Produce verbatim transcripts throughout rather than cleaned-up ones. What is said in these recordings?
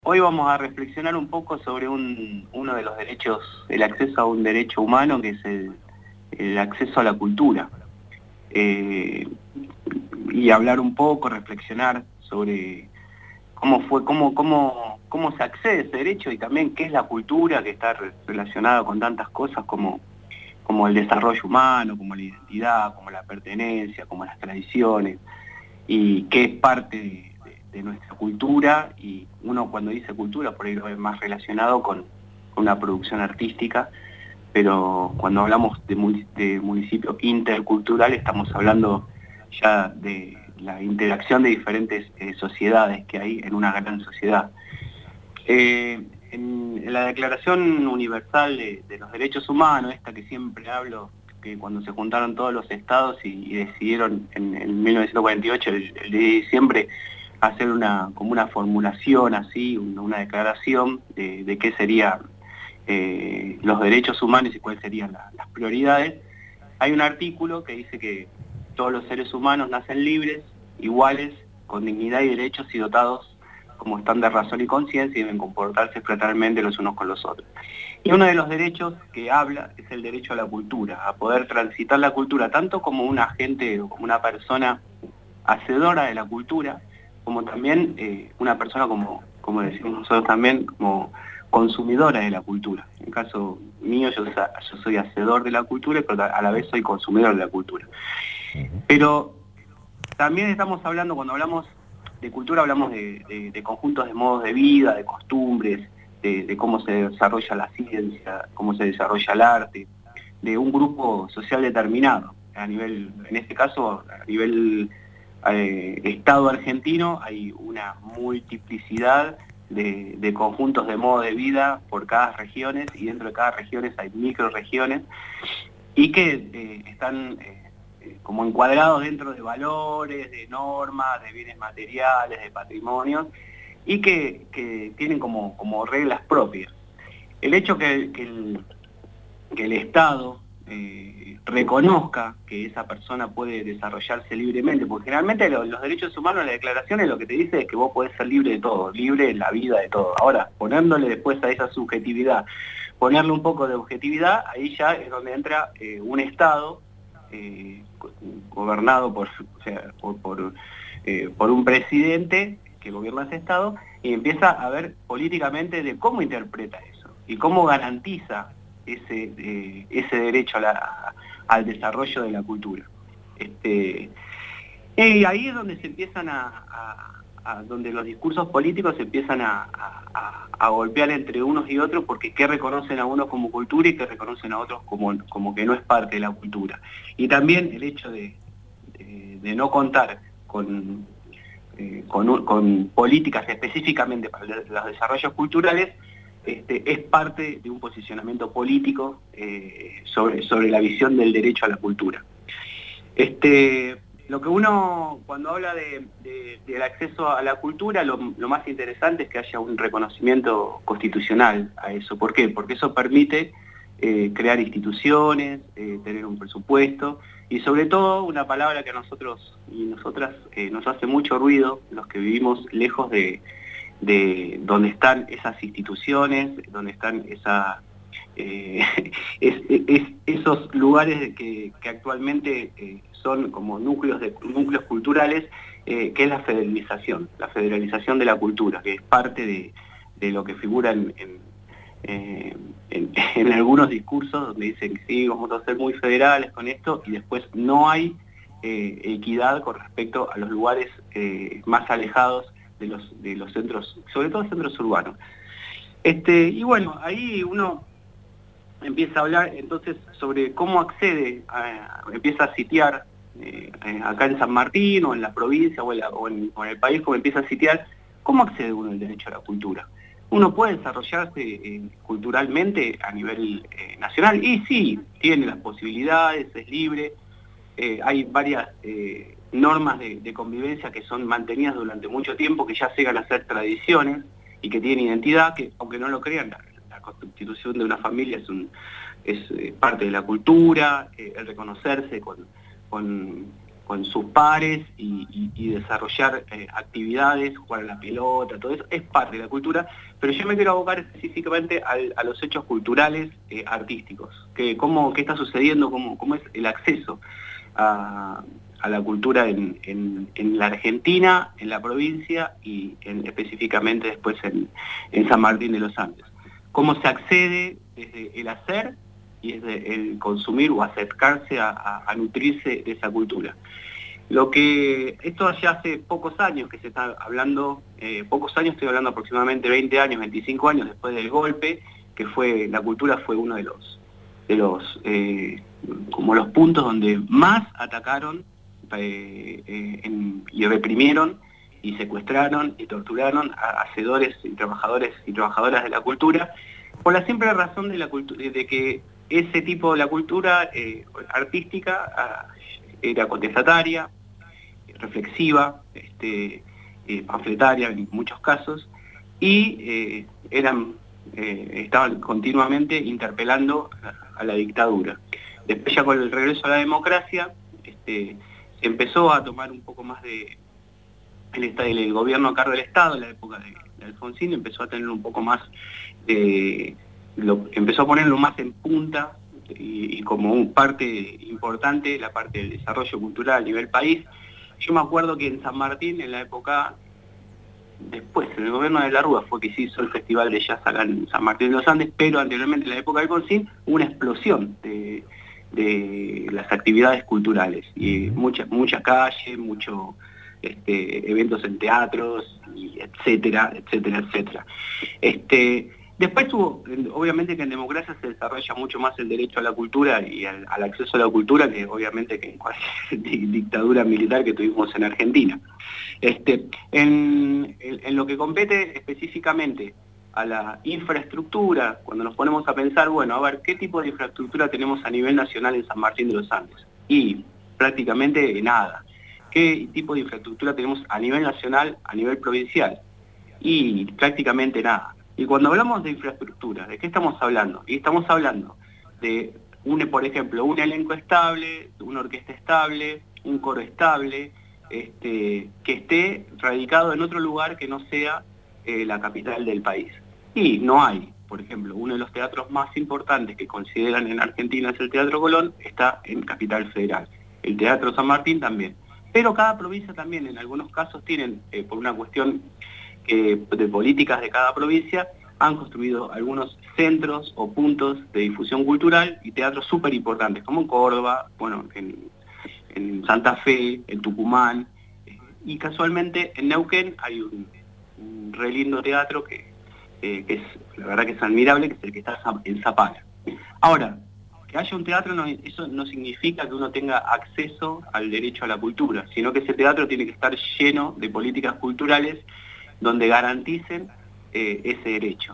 Hoy vamos a reflexionar un poco sobre un, uno de los derechos, el acceso a un derecho humano, que es el, el acceso a la cultura. Eh, y hablar un poco, reflexionar sobre cómo fue, cómo, cómo, cómo se accede a ese derecho y también qué es la cultura, que está re- relacionada con tantas cosas como, como el desarrollo humano, como la identidad, como la pertenencia, como las tradiciones, y qué es parte de, de- de nuestra cultura. Y uno cuando dice cultura por ahí lo ve más relacionado con, con una producción artística, pero cuando hablamos de, muni- de municipio intercultural estamos hablando ya de la interacción de diferentes eh, sociedades que hay en una gran sociedad. Eh, en, en la Declaración Universal de, de los Derechos Humanos, esta que siempre hablo, que cuando se juntaron todos los estados y, y decidieron en, en mil novecientos cuarenta y ocho, el, el diez de diciembre, hacer una, como una formulación así, una, una declaración de, de qué serían eh, los derechos humanos y cuáles serían la, las prioridades. Hay un artículo que dice que todos los seres humanos nacen libres, iguales, con dignidad y derechos y dotados como están de razón y conciencia y deben comportarse fraternalmente los unos con los otros. Y uno de los derechos que habla es el derecho a la cultura, a poder transitar la cultura tanto como un agente o como una persona hacedora de la cultura, como también eh, una persona como, como decimos nosotros también, como consumidora de la cultura. En el caso mío, yo, yo soy hacedor de la cultura, pero a la vez soy consumidor de la cultura. Pero también estamos hablando, cuando hablamos de cultura, hablamos de, de, de conjuntos de modos de vida, de costumbres, de, de cómo se desarrolla la ciencia, cómo se desarrolla el arte, de un grupo social determinado. A nivel, en este caso, a nivel eh, Estado argentino, hay una multiplicidad de, de conjuntos de modo de vida por cada regiones, y dentro de cada regiones hay microregiones, y que eh, están eh, eh, como encuadrados dentro de valores, de normas, de bienes materiales, de patrimonios, y que, que tienen como, como reglas propias. El hecho que, que, el, que el Estado eh, reconozca que esa persona puede desarrollarse libremente, porque generalmente los, los derechos humanos, las declaraciones, lo que te dice es que vos podés ser libre de todo, libre en la vida de todo. Ahora, ponéndole después a esa subjetividad, ponerle un poco de objetividad, ahí ya es donde entra eh, un Estado eh, gobernado por, o sea, por, por, eh, por un presidente que gobierna ese Estado, y empieza a ver políticamente de cómo interpreta eso y cómo garantiza ese, eh, ese derecho a la, al desarrollo de la cultura. Este, y ahí es donde se empiezan a, a, a donde los discursos políticos se empiezan a, a, a golpear entre unos y otros, porque qué reconocen a unos como cultura y qué reconocen a otros como, como que no es parte de la cultura. Y también el hecho de, de, de no contar con, eh, con, con políticas específicamente para los desarrollos culturales, Este, es parte de un posicionamiento político eh, sobre, sobre la visión del derecho a la cultura. Este, lo que uno, cuando habla de, de, del acceso a la cultura, lo, lo más interesante es que haya un reconocimiento constitucional a eso. ¿Por qué? Porque eso permite eh, crear instituciones, eh, tener un presupuesto, y sobre todo una palabra que a nosotros y nosotras eh, nos hace mucho ruido, los que vivimos lejos de de donde están esas instituciones, donde están esa, eh, es, es, esos lugares que, que actualmente eh, son como núcleos, de, núcleos culturales, eh, que es la federalización, la federalización de la cultura, que es parte de, de lo que figura en, en, eh, en, en algunos discursos donde dicen que sí, vamos a ser muy federales con esto, y después no hay eh, equidad con respecto a los lugares eh, más alejados de los, de los centros, sobre todo centros urbanos. Este, y bueno, ahí uno empieza a hablar entonces sobre cómo accede, a, empieza a sitiar eh, acá en San Martín o en la provincia o en, la, o, en, o en el país, como empieza a sitiar, cómo accede uno al derecho a la cultura. Uno puede desarrollarse eh, culturalmente a nivel eh, nacional, y sí, tiene las posibilidades, es libre, eh, hay varias eh, normas de, de convivencia que son mantenidas durante mucho tiempo, que ya llegan a ser tradiciones y que tienen identidad, que aunque no lo crean, la, la constitución de una familia es, un, es eh, parte de la cultura, eh, el reconocerse con, con, con sus pares y, y, y desarrollar eh, actividades, jugar a la pelota, todo eso, es parte de la cultura, pero yo me quiero abocar específicamente al, a los hechos culturales eh, artísticos, que cómo, qué está sucediendo, cómo, cómo es el acceso a, a la cultura en, en, en la Argentina, en la provincia y en, específicamente después en, en San Martín de los Andes. Cómo se accede desde el hacer y desde el consumir o acercarse a, a, a nutrirse de esa cultura. Lo que, esto ya hace pocos años que se está hablando, eh, pocos años, estoy hablando aproximadamente veinte años, veinticinco años después del golpe, que fue, la cultura fue uno de los, de los, eh, como los puntos donde más atacaron eh, eh, en, y reprimieron y secuestraron y torturaron a hacedores y trabajadores y trabajadoras de la cultura, por la simple razón de, la de que ese tipo de la cultura eh, artística eh, era contestataria, reflexiva, este, eh, panfletaria en muchos casos, y eh, eran, eh, estaban continuamente interpelando a, a la dictadura. Después ya con el regreso a la democracia, este, se empezó a tomar un poco más de... El, el gobierno a cargo del Estado, en la época de, de Alfonsín, empezó a tener un poco más de... Lo, empezó a ponerlo más en punta y, y como un parte importante la parte del desarrollo cultural a nivel país. Yo me acuerdo que en San Martín, en la época, después, en el gobierno de la Rúa fue que se hizo el festival de jazz acá en San Martín de los Andes, pero anteriormente, en la época de Alfonsín, hubo una explosión de, de las actividades culturales, y muchas mucha calle, mucho... Este, eventos en teatros, y etcétera, etcétera, etcétera. Este, después hubo, obviamente que en democracia se desarrolla mucho más el derecho a la cultura y al, al acceso a la cultura que obviamente que en cualquier dictadura militar que tuvimos en Argentina. Este, en, en, en lo que compete específicamente a la infraestructura, cuando nos ponemos a pensar, bueno, a ver, ¿qué tipo de infraestructura tenemos a nivel nacional en San Martín de los Andes? Y prácticamente nada. ¿Qué tipo de infraestructura tenemos a nivel nacional, a nivel provincial? Y prácticamente nada. Y cuando hablamos de infraestructura, ¿de qué estamos hablando? Y estamos hablando de, un, por ejemplo, un elenco estable, una orquesta estable, un coro estable, este, que esté radicado en otro lugar que no sea eh, la capital del país. Y no hay. Por ejemplo, uno de los teatros más importantes que consideran en Argentina es el Teatro Colón, está en Capital Federal. El Teatro San Martín también. Pero cada provincia también, en algunos casos, tienen, eh, por una cuestión eh, de políticas de cada provincia, han construido algunos centros o puntos de difusión cultural y teatros súper importantes, como en Córdoba, bueno, en, en Santa Fe, en Tucumán, eh, y casualmente en Neuquén hay un, un re lindo teatro que, eh, que es, la verdad que es admirable, que es el que está en Zapala. Ahora, que haya un teatro, no, eso no significa que uno tenga acceso al derecho a la cultura, sino que ese teatro tiene que estar lleno de políticas culturales donde garanticen eh, ese derecho.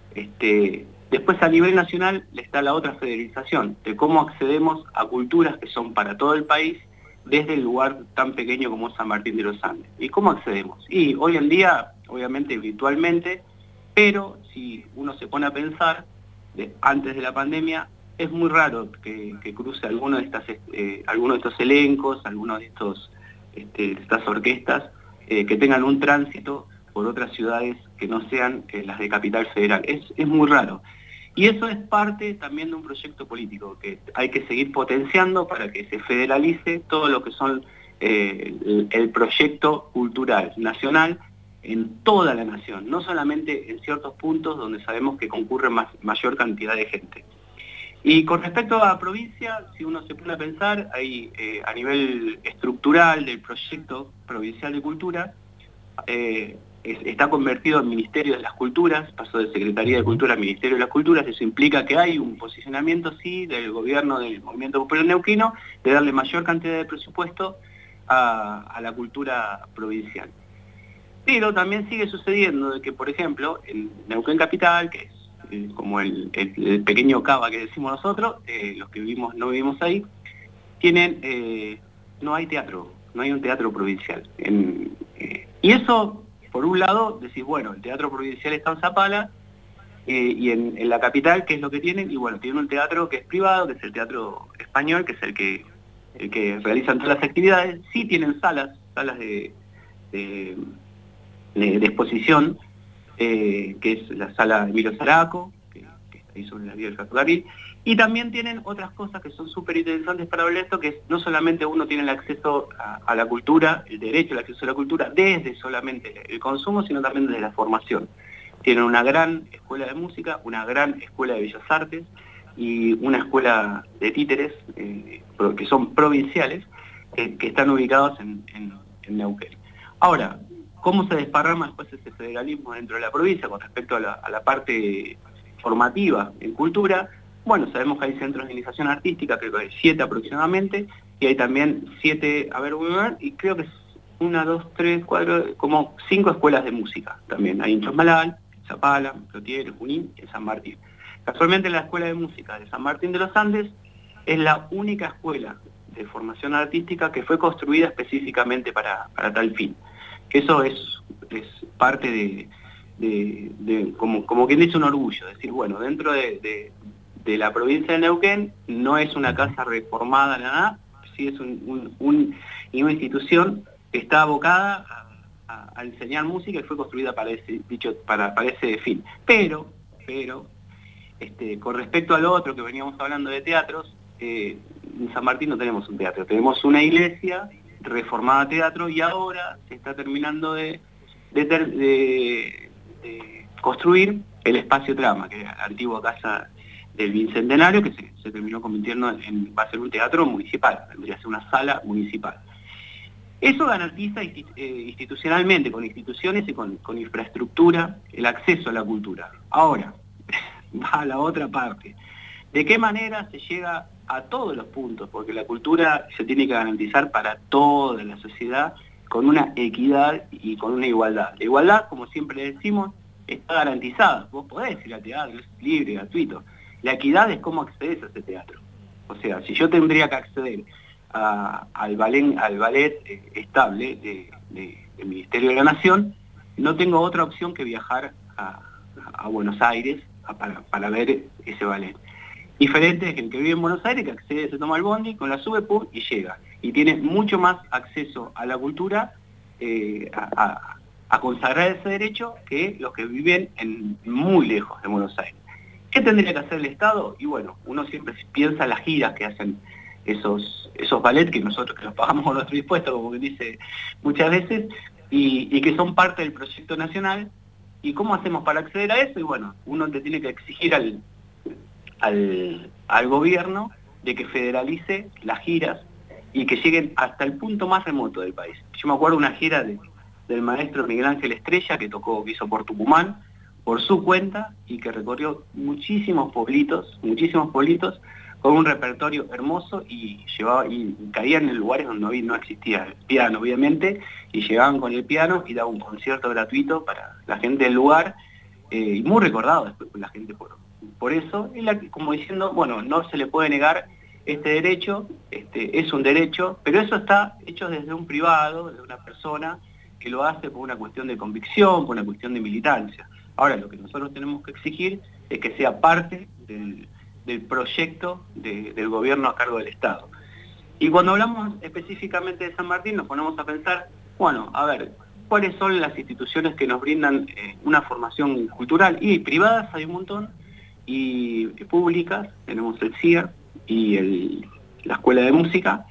Este, después a nivel nacional está la otra federalización, de cómo accedemos a culturas que son para todo el país desde el lugar tan pequeño como San Martín de los Andes. ¿Y cómo accedemos? Y hoy en día, obviamente virtualmente, pero si uno se pone a pensar, de, antes de la pandemia, es muy raro que, que cruce alguno de, estas, eh, alguno de estos elencos, alguno de, estos, este, de estas orquestas, eh, que tengan un tránsito por otras ciudades que no sean eh, las de Capital Federal. Es, es muy raro. Y eso es parte también de un proyecto político que hay que seguir potenciando para que se federalice todo lo que son eh, el, el proyecto cultural nacional en toda la nación, no solamente en ciertos puntos donde sabemos que concurre más, mayor cantidad de gente. Y con respecto a la provincia, si uno se pone a pensar, hay eh, a nivel estructural del proyecto provincial de cultura, eh, es, está convertido en Ministerio de las Culturas, pasó de Secretaría de Cultura a Ministerio de las Culturas. Eso implica que hay un posicionamiento, sí, del gobierno del Movimiento Popular Neuquino, de darle mayor cantidad de presupuesto a, a la cultura provincial. Pero también sigue sucediendo de que, por ejemplo, en Neuquén Capital, que es como el, el, el pequeño Cava que decimos nosotros, eh, los que vivimos no vivimos ahí, tienen, eh, no hay teatro, no hay un teatro provincial. En, eh, y eso, por un lado, decís, bueno, el teatro provincial está en Zapala, eh, y en, en la capital, ¿qué es lo que tienen? Y bueno, tienen un teatro que es privado, que es el Teatro Español, que es el que el que realizan todas las actividades, sí tienen salas, salas de, de, de, de exposición, eh, que es la sala Emilio Zaraco, que, que está ahí sobre la vía del ferrocarril, y también tienen otras cosas que son súper interesantes para ver esto, que es no solamente uno tiene el acceso a, a la cultura, el derecho al acceso a la cultura, desde solamente el consumo, sino también desde la formación. Tienen una gran escuela de música, una gran escuela de bellas artes y una escuela de títeres, eh, que son provinciales, eh, que están ubicados en, en, en Neuquén. Ahora, ¿cómo se desparrama después ese federalismo dentro de la provincia con respecto a la, a la parte formativa en cultura? Bueno, sabemos que hay centros de iniciación artística, creo que hay siete aproximadamente, y hay también siete, a ver, y creo que es una, dos, tres, cuatro, como cinco escuelas de música también. Hay en Chosmalal, en Zapala, en Plotier, en Junín y en San Martín. Casualmente la Escuela de Música de San Martín de los Andes es la única escuela de formación artística que fue construida específicamente para, para tal fin. Eso es, es parte de, de, de como, como quien dice, un orgullo, decir, bueno, dentro de, de, de la provincia de Neuquén no es una casa reformada, nada, sí es un, un, un, una institución que está abocada a, a, a enseñar música y fue construida para ese, dicho, para, para ese fin. Pero, pero, este, con respecto al otro que veníamos hablando de teatros, eh, en San Martín no tenemos un teatro, tenemos una iglesia reformada a teatro y ahora se está terminando de, de, de, de construir el espacio Trama, que era la antigua casa del Bicentenario, que se, se terminó convirtiendo en, va a ser un teatro municipal, tendría que ser una sala municipal. Eso garantiza institucionalmente, con instituciones y con, con infraestructura, el acceso a la cultura. Ahora, va a la otra parte. ¿De qué manera se llega a todos los puntos? Porque la cultura se tiene que garantizar para toda la sociedad con una equidad y con una igualdad. La igualdad, como siempre le decimos, está garantizada. Vos podés ir al teatro, es libre, gratuito. La equidad es cómo accedes a ese teatro. O sea, si yo tendría que acceder a, al ballet, al ballet eh, estable de, de, del Ministerio de la Nación, no tengo otra opción que viajar a, a Buenos Aires a, para, para ver ese ballet. Diferente es que el que vive en Buenos Aires, que accede, se toma el bondi, con la sube, pum, y llega. Y tiene mucho más acceso a la cultura, eh, a, a, a consagrar ese derecho, que los que viven en, muy lejos de Buenos Aires. ¿Qué tendría que hacer el Estado? Y bueno, uno siempre piensa en las giras que hacen esos, esos ballets, que nosotros que los pagamos con nuestro impuesto, como que dice muchas veces, y, y que son parte del proyecto nacional. ¿Y cómo hacemos para acceder a eso? Y bueno, uno te tiene que exigir al... Al, al gobierno de que federalice las giras y que lleguen hasta el punto más remoto del país. Yo me acuerdo de una gira de, del maestro Miguel Ángel Estrella que tocó, que hizo por Tucumán, por su cuenta, y que recorrió muchísimos pueblitos, muchísimos pueblitos, con un repertorio hermoso, y llevaba y caían en lugares donde no, no existía el piano, obviamente, y llegaban con el piano y daba un concierto gratuito para la gente del lugar, eh, y muy recordado después por la gente por Por eso, como diciendo, bueno, no se le puede negar este derecho, este, es un derecho, pero eso está hecho desde un privado, desde una persona que lo hace por una cuestión de convicción, por una cuestión de militancia. Ahora, lo que nosotros tenemos que exigir es que sea parte del, del proyecto de, del gobierno a cargo del Estado. Y cuando hablamos específicamente de San Martín, nos ponemos a pensar, bueno, a ver, ¿cuáles son las instituciones que nos brindan eh, una formación cultural? Y privadas hay un montón, y públicas, tenemos el C I A R y el, la Escuela de Música,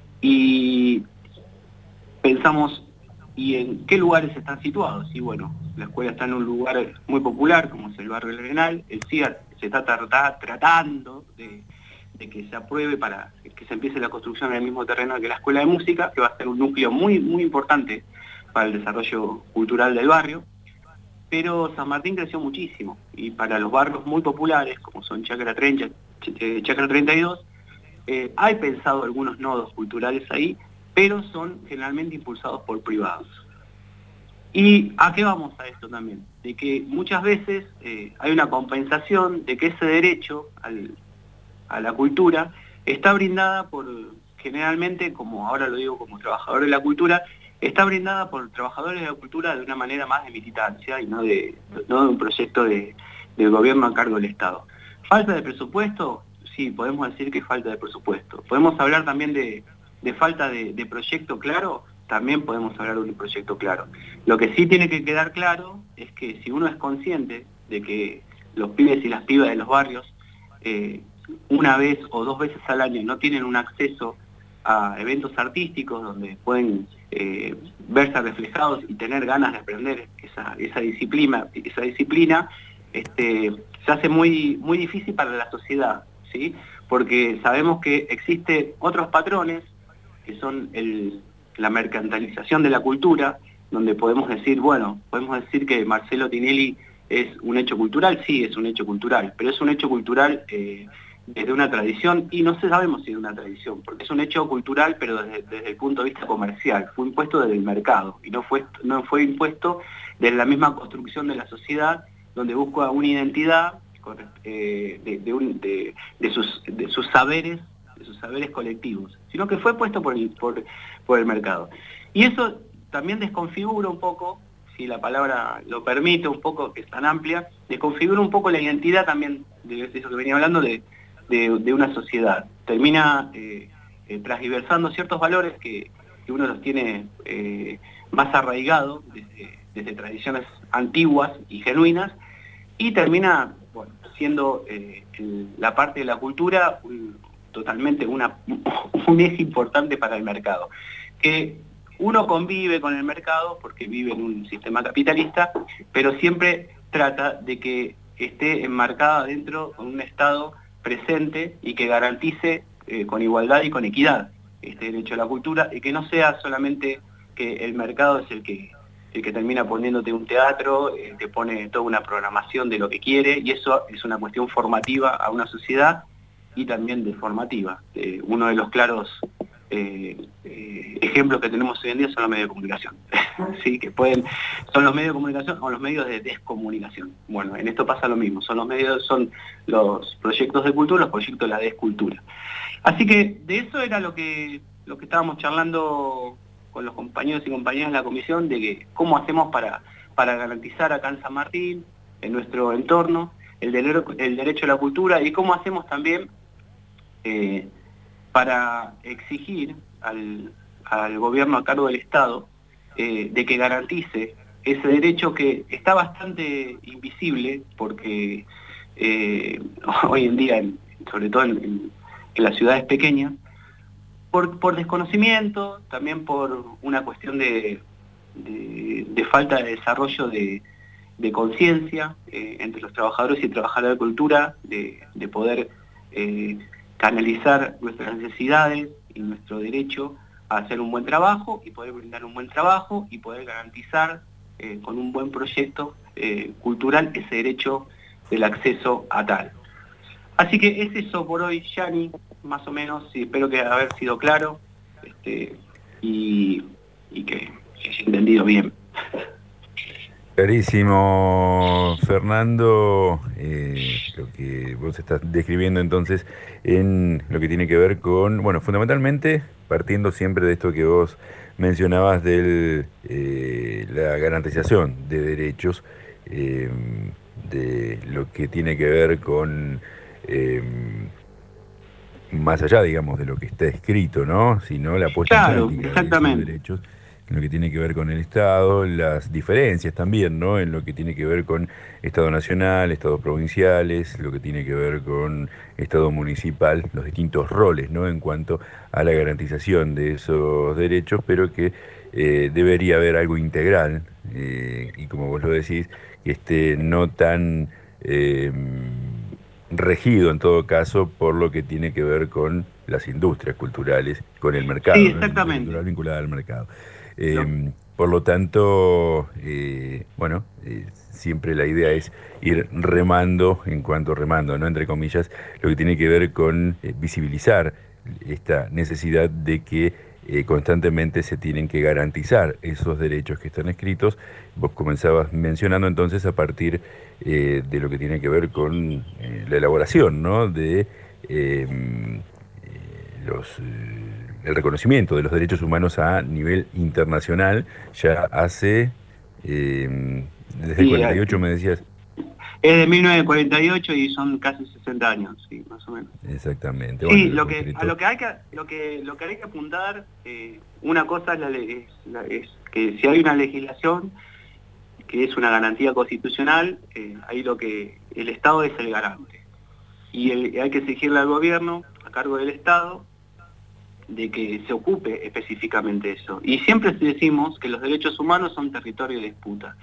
y pensamos, ¿y en qué lugares están situados? Y bueno, la escuela está en un lugar muy popular, como es el barrio del Arenal. El C I A R se está tra tratando de, de que se apruebe para que se empiece la construcción en el mismo terreno que la Escuela de Música, que va a ser un núcleo muy, muy importante para el desarrollo cultural del barrio. Pero San Martín creció muchísimo, y para los barrios muy populares, como son Chacra treinta, Chacra treinta y dos, eh, hay pensado algunos nodos culturales ahí, pero son generalmente impulsados por privados. ¿Y a qué vamos a esto también? De que muchas veces eh, hay una compensación de que ese derecho al, a la cultura está brindada por, generalmente, como ahora lo digo como trabajador de la cultura, está brindada por trabajadores de la cultura de una manera más de militancia y no de, no de un proyecto de, del gobierno a cargo del Estado. Falta de presupuesto, sí, podemos decir que falta de presupuesto. Podemos hablar también de, de falta de, de proyecto claro, también podemos hablar de un proyecto claro. Lo que sí tiene que quedar claro es que si uno es consciente de que los pibes y las pibas de los barrios, eh, una vez o dos veces al año no tienen un acceso a eventos artísticos donde pueden eh, verse reflejados y tener ganas de aprender esa, esa disciplina, esa disciplina este, se hace muy, muy difícil para la sociedad, ¿sí? Porque sabemos que existen otros patrones que son el, la mercantilización de la cultura, donde podemos decir, bueno, podemos decir que Marcelo Tinelli es un hecho cultural, sí, es un hecho cultural, pero es un hecho cultural eh, desde una tradición, y no sabemos si es una tradición, porque es un hecho cultural, pero desde, desde el punto de vista comercial, fue impuesto desde el mercado, y no fue, no fue impuesto desde la misma construcción de la sociedad, donde busca una identidad eh, de, de, un, de, de, sus, de sus saberes, de sus saberes colectivos, sino que fue puesto por el, por, por el mercado. Y eso también desconfigura un poco, si la palabra lo permite, un poco, que es tan amplia, desconfigura un poco la identidad también, de eso que venía hablando, de, de, de una sociedad. Termina eh, eh, transversando ciertos valores que, que uno los tiene eh, más arraigados desde, desde tradiciones antiguas y genuinas, y termina, bueno, siendo eh, el, la parte de la cultura un, totalmente una, un eje importante para el mercado. Que uno convive con el mercado porque vive en un sistema capitalista, pero siempre trata de que esté enmarcada dentro de un Estado presente y que garantice eh, con igualdad y con equidad este derecho a la cultura, y que no sea solamente que el mercado es el que, el que termina poniéndote un teatro, eh, te pone toda una programación de lo que quiere, y eso es una cuestión formativa a una sociedad y también deformativa. Eh, uno de los claros Eh, eh, ejemplos que tenemos hoy en día son los medios de comunicación, sí, que pueden, son los medios de comunicación o los medios de descomunicación. Bueno, en esto pasa lo mismo, son los medios, son los proyectos de cultura, los proyectos de la descultura. Así que de eso era lo que, lo que estábamos charlando con los compañeros y compañeras de la comisión, de que cómo hacemos para, para garantizar acá en San Martín, en nuestro entorno, el, de, el derecho a la cultura, y cómo hacemos también eh, para exigir al, al gobierno a cargo del Estado eh, de que garantice ese derecho que está bastante invisible, porque eh, hoy en día, sobre todo en, en, en las ciudades pequeñas, por, por desconocimiento, también por una cuestión de, de, de falta de desarrollo de, de conciencia eh, entre los trabajadores y trabajadoras de cultura, de, de poder eh, canalizar nuestras necesidades y nuestro derecho a hacer un buen trabajo y poder brindar un buen trabajo y poder garantizar eh, con un buen proyecto eh, cultural ese derecho del acceso a tal. Así que es eso por hoy, Yani, más o menos, y espero que haber sido claro este, y, y que se haya entendido bien. Clarísimo, Fernando, eh, lo que vos estás describiendo entonces en lo que tiene que ver con, bueno, fundamentalmente partiendo siempre de esto que vos mencionabas de eh, la garantización de derechos, eh, de lo que tiene que ver con, eh, más allá, digamos, de lo que está escrito, ¿no? Sino la puesta Claro, en práctica de esos derechos, en lo que tiene que ver con el Estado, las diferencias también, ¿no? En lo que tiene que ver con Estado nacional, Estados provinciales, lo que tiene que ver con Estado municipal, los distintos roles, ¿no? En cuanto a la garantización de esos derechos, pero que eh, debería haber algo integral, eh, y como vos lo decís, que esté no tan eh, regido en todo caso por lo que tiene que ver con las industrias culturales, con el mercado, sí, ¿no? La industria cultural vinculada al mercado. Eh, no. Por lo tanto, eh, bueno, eh, siempre la idea es ir remando, en cuanto remando, ¿no? Entre comillas, lo que tiene que ver con eh, visibilizar esta necesidad de que eh, constantemente se tienen que garantizar esos derechos que están escritos. Vos comenzabas mencionando entonces a partir eh, de lo que tiene que ver con eh, la elaboración, ¿no? de eh, los... Eh, el reconocimiento de los derechos humanos a nivel internacional, ya hace, eh, desde el cuarenta y ocho me decías. Es de mil novecientos cuarenta y ocho y son casi sesenta años, sí, más o menos. Exactamente. Sí, Bueno, lo que, a lo que hay que, lo que, lo que hay que apuntar, eh, una cosa es, la, es, la, es que si hay una legislación que es una garantía constitucional, eh, ahí lo que el Estado es el garante. Y el, hay que exigirle al gobierno, a cargo del Estado, de que se ocupe específicamente de eso. Y siempre decimos que los derechos humanos son territorio de disputa.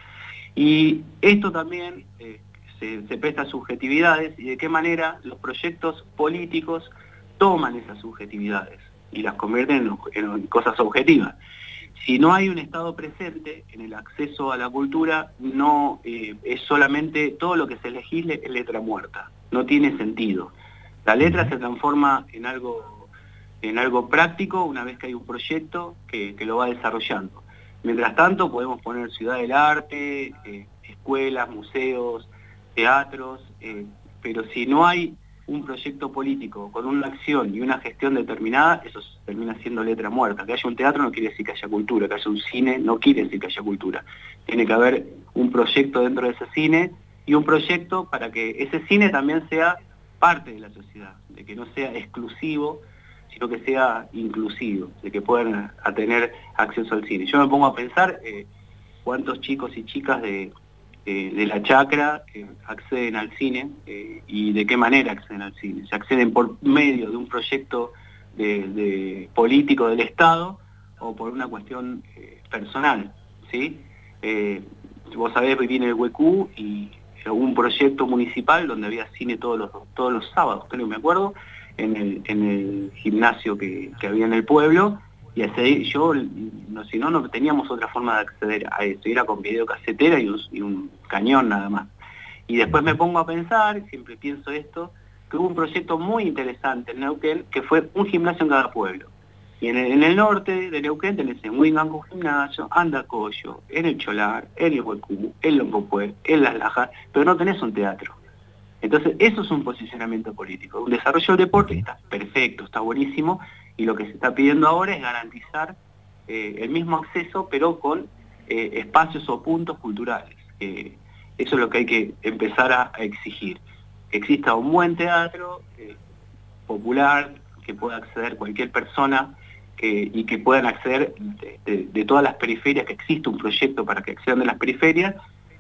Y esto también eh, se, se presta a subjetividades y de qué manera los proyectos políticos toman esas subjetividades y las convierten en, en cosas objetivas. Si no hay un Estado presente en el acceso a la cultura, no eh, es solamente todo lo que se legisle es letra muerta, no tiene sentido. La letra se transforma en algo, en algo práctico una vez que hay un proyecto que, que lo va desarrollando. Mientras tanto podemos poner Ciudad del Arte, eh, escuelas, museos, teatros, eh, pero si no hay un proyecto político con una acción y una gestión determinada, eso termina siendo letra muerta. Que haya un teatro no quiere decir que haya cultura, que haya un cine no quiere decir que haya cultura. Tiene que haber un proyecto dentro de ese cine y un proyecto para que ese cine también sea parte de la sociedad, de que no sea exclusivo, sino que sea inclusivo, de que puedan a tener acceso al cine. Yo me pongo a pensar eh, cuántos chicos y chicas de, de, de la chacra eh, acceden al cine eh, y de qué manera acceden al cine. Se acceden por medio de un proyecto de, de político del Estado o por una cuestión eh, personal, ¿sí? Eh, vos sabés, viví en el Huecú y hubo un proyecto municipal donde había cine todos los, todos los sábados, creo que me acuerdo, en el, en el gimnasio que, que había en el pueblo, y ese, yo, no, si no, no teníamos otra forma de acceder a eso, era con videocasetera y un, y un cañón nada más. Y después me pongo a pensar, siempre pienso esto, que hubo un proyecto muy interesante en Neuquén, que fue un gimnasio en cada pueblo. Y en el, en el norte de Neuquén tenés en Huinganco Gimnasio, Andacollo, en el Cholar, en el Huecú, en Loncopué, en Las Lajas, pero no tenés un teatro. Entonces, eso es un posicionamiento político. Un desarrollo del deporte está perfecto, está buenísimo, y lo que se está pidiendo ahora es garantizar eh, el mismo acceso, pero con eh, espacios o puntos culturales. Eh, eso es lo que hay que empezar a, a exigir. Que exista un buen teatro eh, popular, que pueda acceder cualquier persona, que, y que puedan acceder de, de, de todas las periferias, que existe un proyecto para que accedan de las periferias.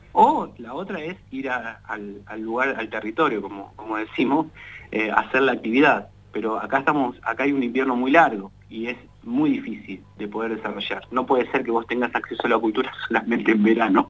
O la otra es ir a, al, al lugar, al territorio, como, como decimos, eh, hacer la actividad. Pero acá estamos, acá hay un invierno muy largo y es muy difícil de poder desarrollar. No puede ser que vos tengas acceso a la cultura solamente en verano.